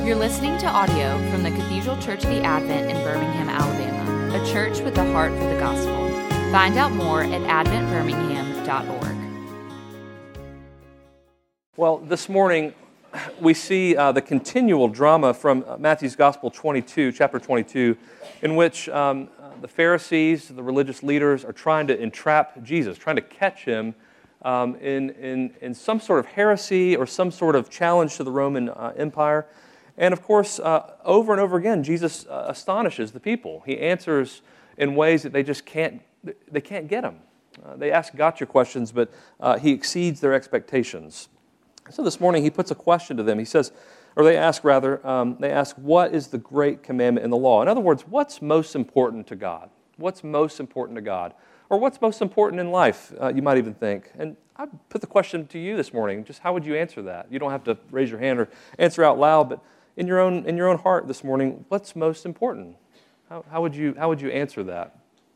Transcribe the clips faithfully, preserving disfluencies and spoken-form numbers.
You're listening to audio from the Cathedral Church of the Advent in Birmingham, Alabama, a church with a heart for the gospel. Find out more at advent birmingham dot org. Well, this morning we see uh, the continual drama from Matthew's Gospel twenty-two, chapter twenty-two, in which um, uh, the Pharisees, the religious leaders, are trying to entrap Jesus, trying to catch him um, in, in, in some sort of heresy or some sort of challenge to the Roman uh, Empire. And of course, uh, over and over again, Jesus uh, astonishes the people. He answers in ways that they just can't, they can't get him. Uh, they ask gotcha questions, but uh, he exceeds their expectations. So this morning he puts a question to them. He says, or they ask rather, um, they ask, what is the great commandment in the law? In other words, what's most important to God? What's most important to God? Or what's most important in life, uh, you might even think. And I put the question to you this morning, just how would you answer that? You don't have to raise your hand or answer out loud, but in your own in your own heart this morning, what's most important? How, how would you how would you answer that?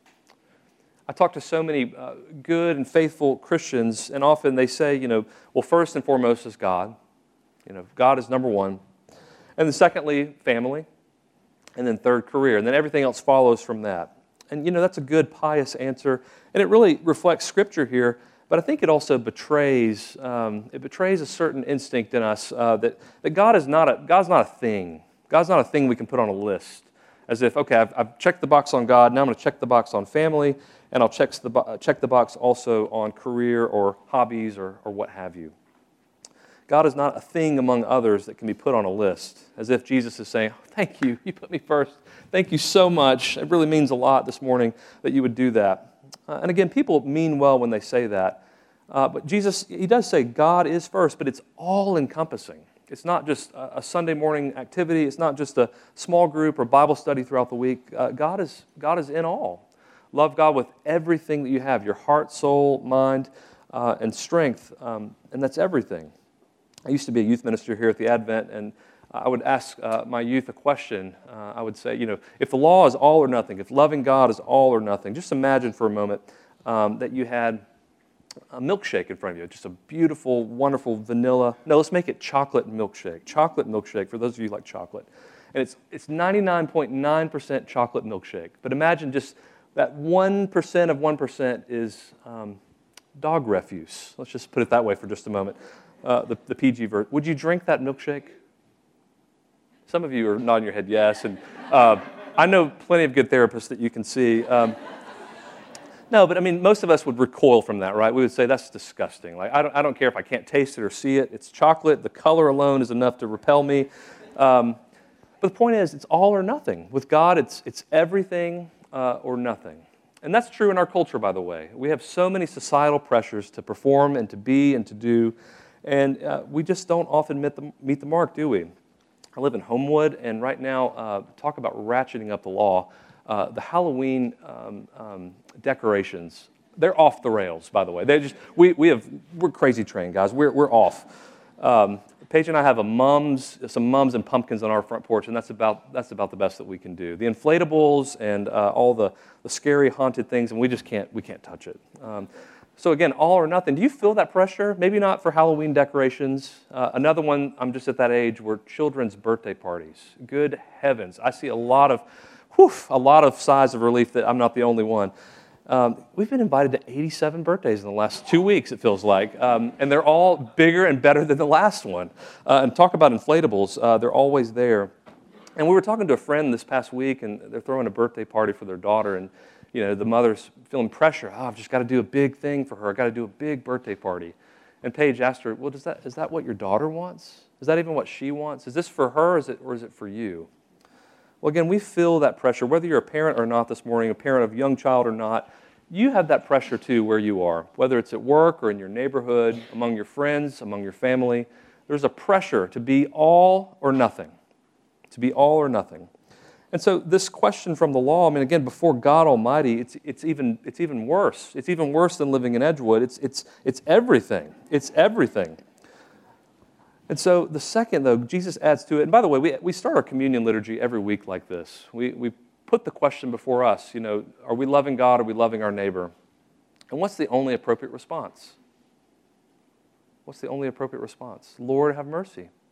I talk to so many uh, good and faithful Christians, and often they say, you know, well, first and foremost is God. You know, God is number one. And then secondly, family. And then third, career. And then everything else follows from that. And, you know, that's a good, pious answer. And it really reflects Scripture here. But I think it also betrays um, it betrays a certain instinct in us uh, that, that God is not a God's not a thing. God's not a thing we can put on a list. As if, okay, I've, I've checked the box on God, now I'm going to check the box on family, and I'll check the, bo- check the box also on career or hobbies or, or what have you. God is not a thing among others that can be put on a list, as if Jesus is saying, oh, thank you, you put me first. Thank you so much. It really means a lot this morning that you would do that. Uh, and again, people mean well when they say that. Uh, but Jesus, he does say God is first, but it's all-encompassing. It's not just a Sunday morning activity. It's not just a small group or Bible study throughout the week. Uh, God is God is in all. Love God with everything that you have, your heart, soul, mind, uh, and strength, um, and that's everything. I used to be a youth minister here at the Advent, and I would ask uh, my youth a question. Uh, I would say, you know, if the law is all or nothing, if loving God is all or nothing, just imagine for a moment um, that you had a milkshake in front of you, just a beautiful, wonderful vanilla. No, let's make it chocolate milkshake. Chocolate milkshake, for those of you who like chocolate. And it's it's ninety-nine point nine percent chocolate milkshake. But imagine just that one percent of one percent is um, dog refuse. Let's just put it that way for just a moment. Uh, the, the P G version. Would you drink that milkshake? Some of you are nodding your head yes. And uh, I know plenty of good therapists that you can see. Um, No, but I mean, most of us would recoil from that, right? We would say, that's disgusting. Like, I don't, I don't care if I can't taste it or see it. It's chocolate. The color alone is enough to repel me. Um, but the point is, it's all or nothing. With God, it's it's everything uh, or nothing. And that's true in our culture, by the way. We have so many societal pressures to perform and to be and to do, and uh, we just don't often meet the, meet the mark, do we? I live in Homewood, and right now, uh, talk about ratcheting up the law. Uh, the Halloween um, um, decorations, they're off the rails, by the way. They just we we have we're crazy trained guys. We're we're off. Um, Paige and I have a mums some mums and pumpkins on our front porch, and that's about that's about the best that we can do. The inflatables and uh, all the, the scary haunted things, and we just can't we can't touch it. Um, so again, all or nothing. Do you feel that pressure? Maybe not for Halloween decorations. Uh, another one. I'm just at that age where children's birthday parties. Good heavens, I see a lot of. Whew, a lot of sighs of relief that I'm not the only one. Um, we've been invited to eighty-seven birthdays in the last two weeks, it feels like, um, and they're all bigger and better than the last one. Uh, and talk about inflatables, uh, they're always there. And we were talking to a friend this past week, and they're throwing a birthday party for their daughter, and you know the mother's feeling pressure. Oh, I've just got to do a big thing for her. I've got to do a big birthday party. And Paige asked her, well, does that is that what your daughter wants? Is that even what she wants? Is this for her, or is it, or is it for you? Well, again, we feel that pressure, whether you're a parent or not this morning, a parent of a young child or not, you have that pressure too where you are, whether it's at work or in your neighborhood, among your friends, among your family. There's a pressure to be all or nothing, to be all or nothing. And so this question from the law, I mean, again, before God Almighty, it's it's even it's even worse. It's even worse than living in Edgewood. It's it's it's everything. It's everything. And so the second, though, Jesus adds to it. And by the way, we we start our communion liturgy every week like this. We we put the question before us, you know, are we loving God? Are we loving our neighbor? And what's the only appropriate response? What's the only appropriate response? Lord, have mercy.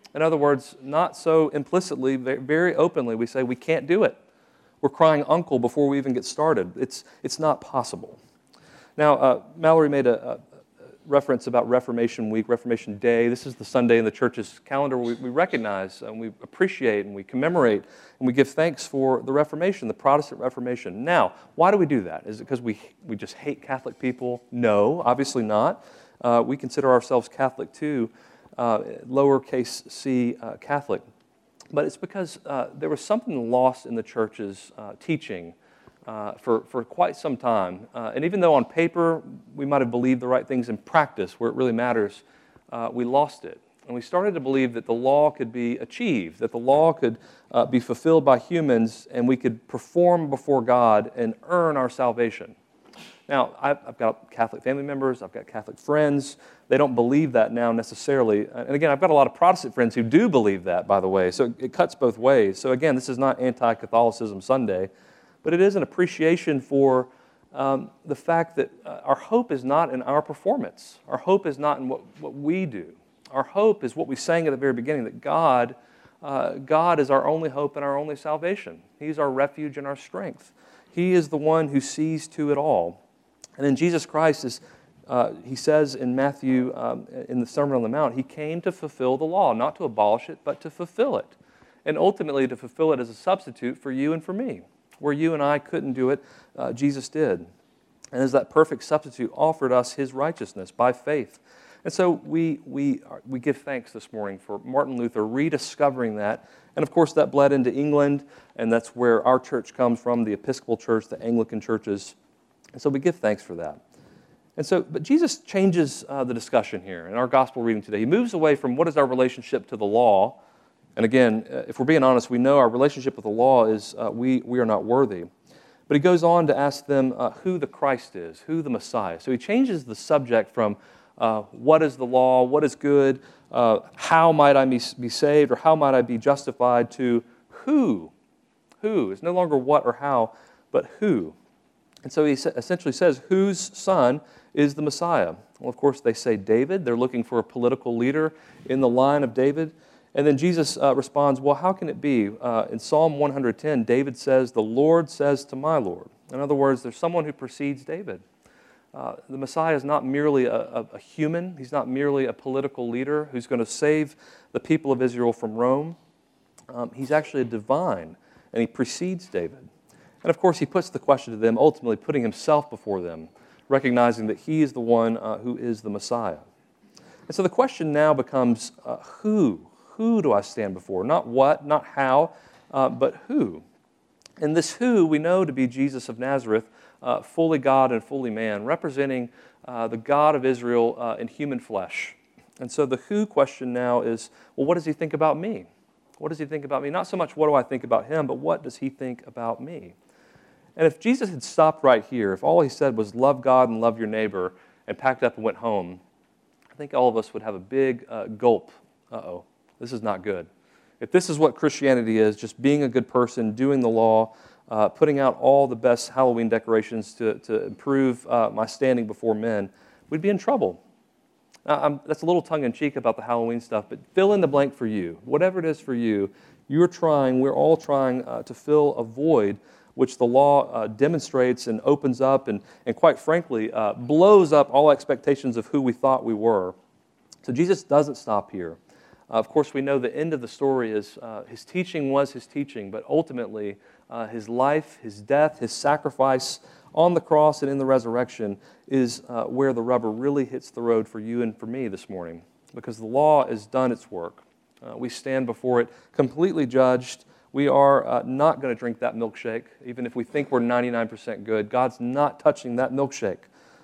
In other words, not so implicitly, very openly, we say we can't do it. We're crying uncle before we even get started. It's, it's not possible. Now, uh, Mallory made a, a reference about Reformation Week, Reformation Day. This is the Sunday in the church's calendar we, we recognize and we appreciate and we commemorate and we give thanks for the Reformation, the Protestant Reformation. Now, why do we do that? Is it because we, we just hate Catholic people? No, obviously not. Uh, we consider ourselves Catholic too, uh, lowercase c uh, Catholic. But it's because uh, there was something lost in the church's uh, teaching Uh, for, for quite some time. Uh, and even though on paper we might have believed the right things, in practice, where it really matters, uh, we lost it. And we started to believe that the law could be achieved, that the law could uh, be fulfilled by humans, and we could perform before God and earn our salvation. Now, I've, I've got Catholic family members, I've got Catholic friends. They don't believe that now necessarily. And again, I've got a lot of Protestant friends who do believe that, by the way. So it cuts both ways. So again, this is not anti-Catholicism Sunday. But it is an appreciation for um, the fact that uh, our hope is not in our performance. Our hope is not in what, what we do. Our hope is what we sang at the very beginning, that God, uh, God is our only hope and our only salvation. He's our refuge and our strength. He is the one who sees to it all. And in Jesus Christ, is, uh, he says in Matthew, um, in the Sermon on the Mount, he came to fulfill the law, not to abolish it, but to fulfill it. And ultimately to fulfill it as a substitute for you and for me. Where you and I couldn't do it, uh, Jesus did. And as that perfect substitute offered us his righteousness by faith. And so we, we, are, we give thanks this morning for Martin Luther rediscovering that. And of course that bled into England, and that's where our church comes from, the Episcopal Church, the Anglican churches. And so we give thanks for that. And so, but Jesus changes uh, the discussion here in our gospel reading today. He moves away from what is our relationship to the law. And again, if we're being honest, we know our relationship with the law is uh, we, we are not worthy. But he goes on to ask them uh, who the Christ is, who the Messiah. So he changes the subject from uh, what is the law, what is good, uh, how might I be, be saved, or how might I be justified, to who. Who. It's no longer what or how, but who. And so he essentially says, whose son is the Messiah? Well, of course, they say David. They're looking for a political leader in the line of David. And then Jesus uh, responds, well, how can it be? Uh, in Psalm one ten, David says, the Lord says to my Lord. In other words, there's someone who precedes David. Uh, the Messiah is not merely a, a, a human. He's not merely a political leader who's going to save the people of Israel from Rome. Um, he's actually a divine, and he precedes David. And of course, he puts the question to them, ultimately putting himself before them, recognizing that he is the one uh, who is the Messiah. And so the question now becomes, uh, who? Who do I stand before? Not what, not how, uh, but who. And this who we know to be Jesus of Nazareth, uh, fully God and fully man, representing uh, the God of Israel uh, in human flesh. And so the who question now is, well, what does he think about me? What does he think about me? Not so much what do I think about him, but what does he think about me? And if Jesus had stopped right here, if all he said was love God and love your neighbor and packed up and went home, I think all of us would have a big uh, gulp. Uh-oh. This is not good. If this is what Christianity is, just being a good person, doing the law, uh, putting out all the best Halloween decorations to, to improve uh, my standing before men, we'd be in trouble. Now, I'm, that's a little tongue-in-cheek about the Halloween stuff, but fill in the blank for you. Whatever it is for you, you're trying, we're all trying uh, to fill a void which the law uh, demonstrates and opens up and, and quite frankly, uh, blows up all expectations of who we thought we were. So Jesus doesn't stop here. Uh, of course, we know the end of the story is uh, his teaching was his teaching, but ultimately uh, his life, his death, his sacrifice on the cross and in the resurrection is uh, where the rubber really hits the road for you and for me this morning, because the law has done its work. Uh, we stand before it completely judged. We are uh, not going to drink that milkshake, even if we think we're ninety-nine percent good. God's not touching that milkshake.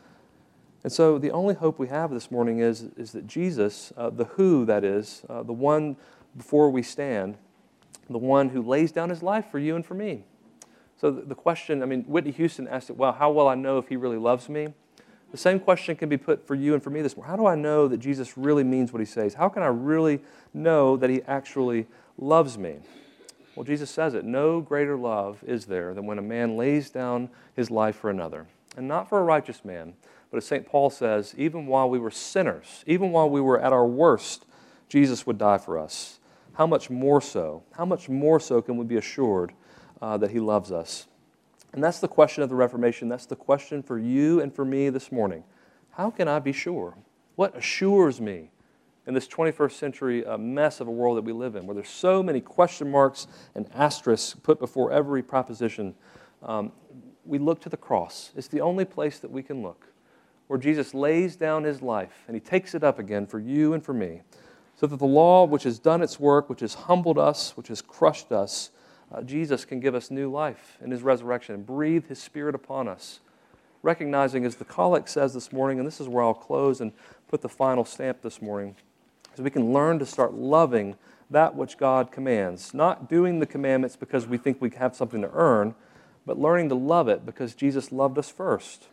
And so the only hope we have this morning is, is that Jesus, uh, the who that is, uh, the one before we stand, the one who lays down his life for you and for me. So the, the question, I mean, Whitney Houston asked it, well, how will I know if he really loves me? The same question can be put for you and for me this morning. How do I know that Jesus really means what he says? How can I really know that he actually loves me? Well, Jesus says it, no greater love is there than when a man lays down his life for another. And not for a righteous man, but as Saint Paul says, even while we were sinners, even while we were at our worst, Jesus would die for us, how much more so, how much more so can we be assured uh, that he loves us? And that's the question of the Reformation. That's the question for you and for me this morning. How can I be sure? What assures me in this twenty-first century uh, mess of a world that we live in, where there's so many question marks and asterisks put before every proposition? Um, we look to the cross. It's the only place that we can look, where Jesus lays down his life and he takes it up again for you and for me, so that the law, which has done its work, which has humbled us, which has crushed us, uh, Jesus can give us new life in his resurrection and breathe his Spirit upon us, recognizing, as the collect says this morning, and this is where I'll close and put the final stamp this morning, is we can learn to start loving that which God commands, not doing the commandments because we think we have something to earn, but learning to love it because Jesus loved us first.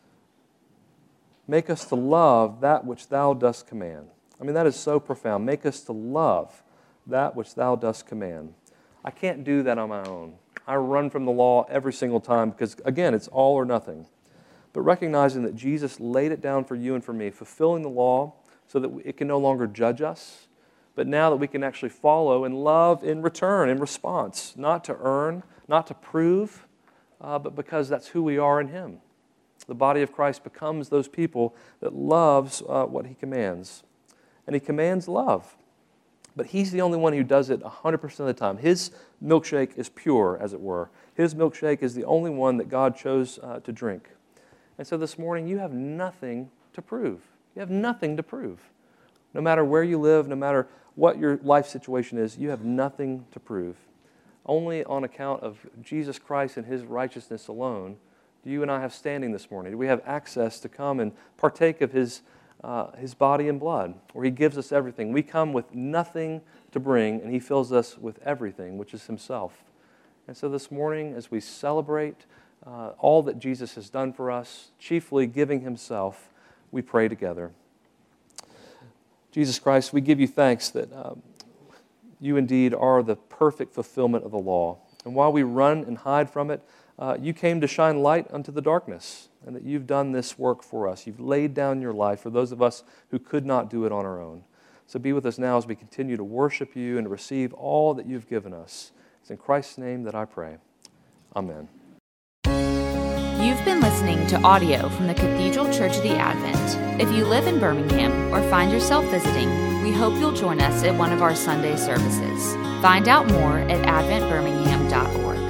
Make us to love that which thou dost command. I mean, that is so profound. Make us to love that which thou dost command. I can't do that on my own. I run from the law every single time because, again, it's all or nothing. But recognizing that Jesus laid it down for you and for me, fulfilling the law so that it can no longer judge us, but now that we can actually follow and love in return, in response, not to earn, not to prove, uh, but because that's who we are in him. The body of Christ becomes those people that loves uh, what he commands. And he commands love. But he's the only one who does it one hundred percent of the time. His milkshake is pure, as it were. His milkshake is the only one that God chose uh, to drink. And so this morning, you have nothing to prove. You have nothing to prove. No matter where you live, no matter what your life situation is, you have nothing to prove. Only on account of Jesus Christ and his righteousness alone do you and I have standing this morning. Do we have access to come and partake of his Uh, his body and blood, where he gives us everything. We come with nothing to bring, and he fills us with everything, which is himself. And so this morning, as we celebrate uh, all that Jesus has done for us, chiefly giving himself, we pray together. Jesus Christ, we give you thanks that um, you indeed are the perfect fulfillment of the law. And while we run and hide from it, uh, you came to shine light unto the darkness, and that you've done this work for us. You've laid down your life for those of us who could not do it on our own. So be with us now as we continue to worship you and to receive all that you've given us. It's in Christ's name that I pray. Amen. You've been listening to audio from the Cathedral Church of the Advent. If you live in Birmingham or find yourself visiting, we hope you'll join us at one of our Sunday services. Find out more at advent birmingham dot org.